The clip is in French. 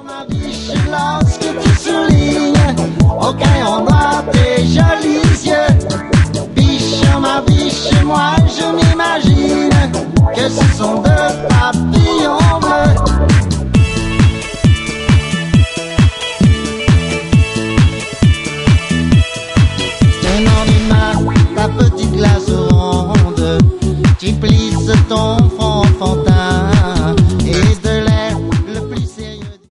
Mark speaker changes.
Speaker 1: Ma biche, lorsque tu soulignes au crayon noir tes jolis yeux, biche, ma biche, moi je m'imagine que ce sont deux papillons bleus. Tenant du mat ta petite glace ronde, tu plisses ton front enfantin.